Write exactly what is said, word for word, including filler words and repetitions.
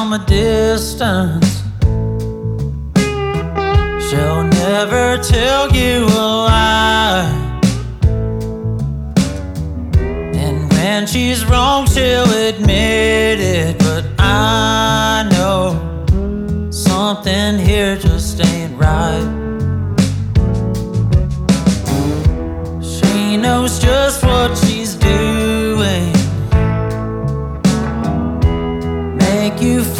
from a distance. She'll never tell you a lie, and when she's wrong she'll admit it. But I know something here just ain't right. She knows just what she's doing, make you feel